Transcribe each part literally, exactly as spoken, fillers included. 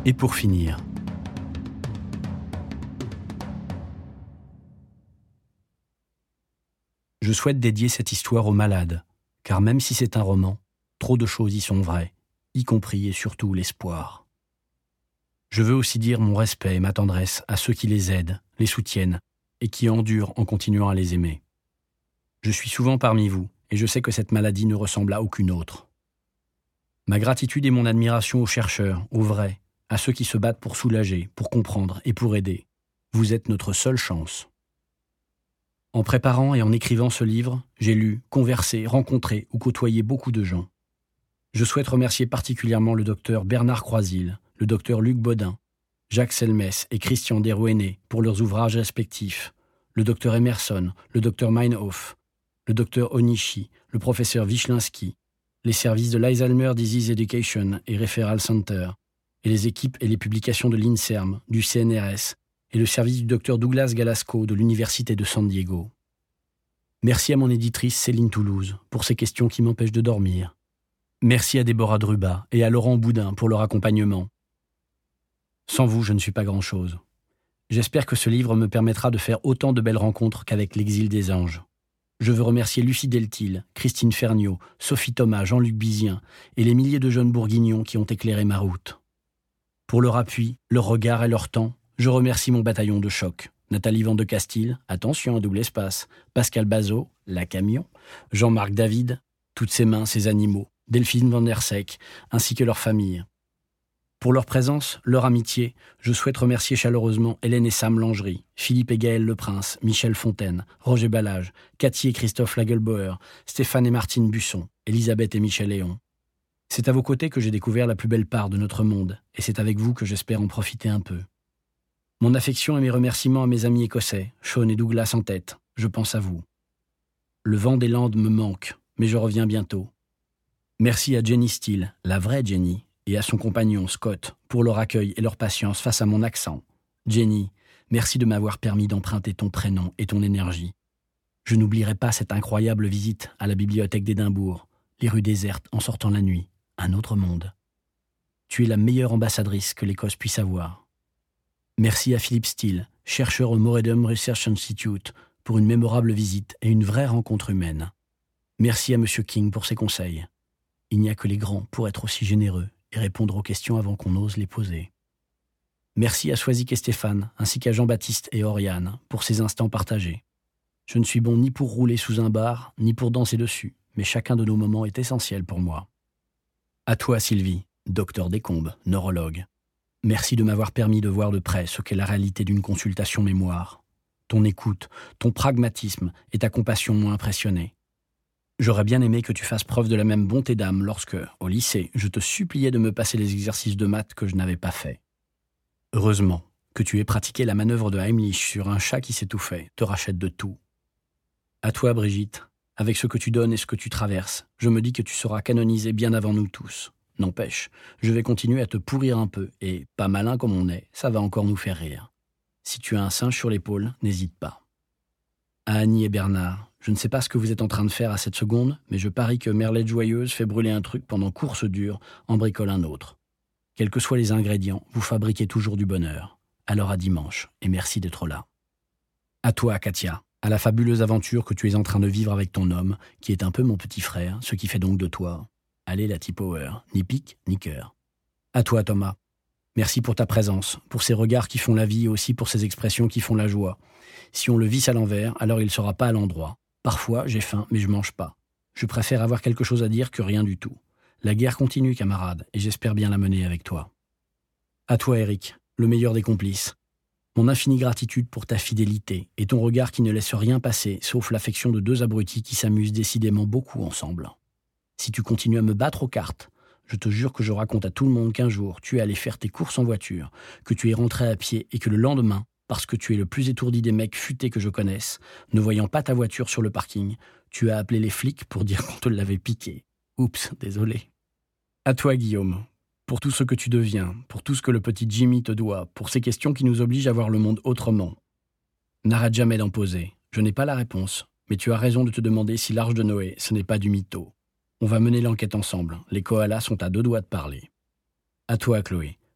Et pour finir, je souhaite dédier cette histoire aux malades, car même si c'est un roman, trop de choses y sont vraies, y compris et surtout l'espoir. Je veux aussi dire mon respect et ma tendresse à ceux qui les aident, les soutiennent et qui endurent en continuant à les aimer. Je suis souvent parmi vous et je sais que cette maladie ne ressemble à aucune autre. Ma gratitude et mon admiration aux chercheurs, aux vrais, à ceux qui se battent pour soulager, pour comprendre et pour aider. Vous êtes notre seule chance. En préparant et en écrivant ce livre, j'ai lu, conversé, rencontré ou côtoyé beaucoup de gens. Je souhaite remercier particulièrement le docteur Bernard Croisil, le docteur Luc Baudin, Jacques Selmès et Christian Derouéné pour leurs ouvrages respectifs, le docteur Emerson, le docteur Meinhof, le docteur Onishi, le professeur Wiślinski, les services de l'Alzheimer Disease Education et Referral Center, et les équipes et les publications de l'INSERM, du C N R S, et le service du docteur Douglas Galasco de l'Université de San Diego. Merci à mon éditrice Céline Toulouse pour ses questions qui m'empêchent de dormir. Merci à Déborah Druba et à Laurent Boudin pour leur accompagnement. Sans vous, je ne suis pas grand-chose. J'espère que ce livre me permettra de faire autant de belles rencontres qu'avec l'Exil des anges. Je veux remercier Lucie Deltil, Christine Ferniaud, Sophie Thomas, Jean-Luc Bizien et les milliers de jeunes bourguignons qui ont éclairé ma route. Pour leur appui, leur regard et leur temps, je remercie mon bataillon de choc. Nathalie Van de Castille, attention à double espace, Pascal Bazot, la camion, Jean-Marc David, toutes ses mains, ses animaux, Delphine Van der Seyck, ainsi que leur famille. Pour leur présence, leur amitié, je souhaite remercier chaleureusement Hélène et Sam Langerie, Philippe et Gaël Leprince, Michel Fontaine, Roger Ballage, Cathy et Christophe Lagelbauer, Stéphane et Martine Busson, Elisabeth et Michel Léon. C'est à vos côtés que j'ai découvert la plus belle part de notre monde, et c'est avec vous que j'espère en profiter un peu. Mon affection et mes remerciements à mes amis écossais, Sean et Douglas en tête, je pense à vous. Le vent des Landes me manque, mais je reviens bientôt. Merci à Jenny Steele, la vraie Jenny, et à son compagnon Scott pour leur accueil et leur patience face à mon accent. Jenny, merci de m'avoir permis d'emprunter ton prénom et ton énergie. Je n'oublierai pas cette incroyable visite à la bibliothèque d'Édimbourg, les rues désertes en sortant la nuit, un autre monde. Tu es la meilleure ambassadrice que l'Écosse puisse avoir. Merci à Philippe Steele, chercheur au Moredum Research Institute, pour une mémorable visite et une vraie rencontre humaine. Merci à M. King pour ses conseils. Il n'y a que les grands pour être aussi généreux et répondre aux questions avant qu'on ose les poser. Merci à Swazik et Stéphane, ainsi qu'à Jean-Baptiste et Oriane, pour ces instants partagés. Je ne suis bon ni pour rouler sous un bar, ni pour danser dessus, mais chacun de nos moments est essentiel pour moi. À toi, Sylvie, docteur Descombes, neurologue. Merci de m'avoir permis de voir de près ce qu'est la réalité d'une consultation mémoire. Ton écoute, ton pragmatisme et ta compassion m'ont impressionné. J'aurais bien aimé que tu fasses preuve de la même bonté d'âme lorsque, au lycée, je te suppliais de me passer les exercices de maths que je n'avais pas faits. Heureusement que tu aies pratiqué la manœuvre de Heimlich sur un chat qui s'étouffait, te rachète de tout. À toi, Brigitte, avec ce que tu donnes et ce que tu traverses, je me dis que tu seras canonisée bien avant nous tous. N'empêche, je vais continuer à te pourrir un peu, et, pas malin comme on est, ça va encore nous faire rire. Si tu as un singe sur l'épaule, n'hésite pas. À Annie et Bernard, je ne sais pas ce que vous êtes en train de faire à cette seconde, mais je parie que Merlette Joyeuse fait brûler un truc pendant course dure, en bricole un autre. Quels que soient les ingrédients, vous fabriquez toujours du bonheur. Alors à dimanche, et merci d'être là. À toi, Katia, à la fabuleuse aventure que tu es en train de vivre avec ton homme, qui est un peu mon petit frère, ce qui fait donc de toi, allez la T-Power, ni pique, ni cœur. À toi, Thomas. Merci pour ta présence, pour ces regards qui font la vie et aussi pour ces expressions qui font la joie. Si on le visse à l'envers, alors il ne sera pas à l'endroit. Parfois, j'ai faim, mais je mange pas. Je préfère avoir quelque chose à dire que rien du tout. La guerre continue, camarade, et j'espère bien la mener avec toi. À toi, Eric, le meilleur des complices. Mon infinie gratitude pour ta fidélité et ton regard qui ne laisse rien passer, sauf l'affection de deux abrutis qui s'amusent décidément beaucoup ensemble. Si tu continues à me battre aux cartes, je te jure que je raconte à tout le monde qu'un jour, tu es allé faire tes courses en voiture, que tu es rentré à pied et que le lendemain, parce que tu es le plus étourdi des mecs futés que je connaisse, ne voyant pas ta voiture sur le parking, tu as appelé les flics pour dire qu'on te l'avait piqué. Oups, désolé. À toi, Guillaume, pour tout ce que tu deviens, pour tout ce que le petit Jimmy te doit, pour ces questions qui nous obligent à voir le monde autrement. N'arrête jamais d'en poser. Je n'ai pas la réponse, mais tu as raison de te demander si l'Arche de Noé, ce n'est pas du mytho. On va mener l'enquête ensemble. Les koalas sont à deux doigts de parler. À toi, Chloé.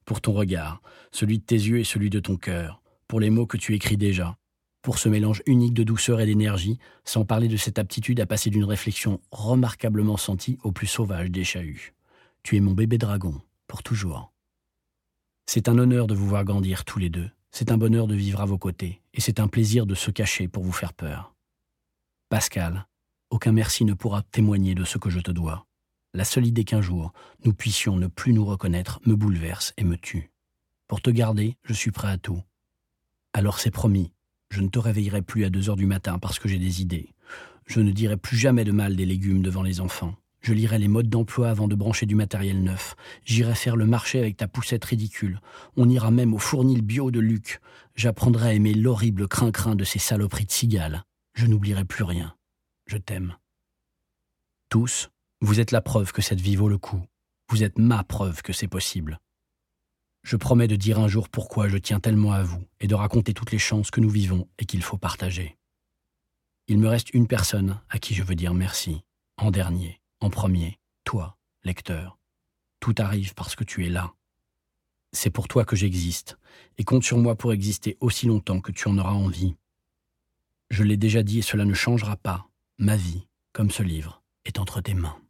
pour ton regard, celui de tes yeux et celui de ton cœur, pour les mots que tu écris déjà, pour ce mélange unique de douceur et d'énergie, sans parler de cette aptitude à passer d'une réflexion remarquablement sentie au plus sauvage des chahuts. Tu es mon bébé dragon, pour toujours. C'est un honneur de vous voir grandir tous les deux, c'est un bonheur de vivre à vos côtés, et c'est un plaisir de se cacher pour vous faire peur. Pascal, aucun merci ne pourra témoigner de ce que je te dois. La seule idée qu'un jour, nous puissions ne plus nous reconnaître me bouleverse et me tue. Pour te garder, je suis prêt à tout. Alors c'est promis, je ne te réveillerai plus à deux heures du matin parce que j'ai des idées. Je ne dirai plus jamais de mal des légumes devant les enfants. Je lirai les modes d'emploi avant de brancher du matériel neuf. J'irai faire le marché avec ta poussette ridicule. On ira même au fournil bio de Luc. J'apprendrai à aimer l'horrible crin-crin de ces saloperies de cigales. Je n'oublierai plus rien. Je t'aime. Tous, vous êtes la preuve que cette vie vaut le coup. Vous êtes ma preuve que c'est possible. Je promets de dire un jour pourquoi je tiens tellement à vous et de raconter toutes les chances que nous vivons et qu'il faut partager. Il me reste une personne à qui je veux dire merci. En dernier, en premier, toi, lecteur. Tout arrive parce que tu es là. C'est pour toi que j'existe et compte sur moi pour exister aussi longtemps que tu en auras envie. Je l'ai déjà dit et cela ne changera pas. Ma vie, comme ce livre, est entre tes mains.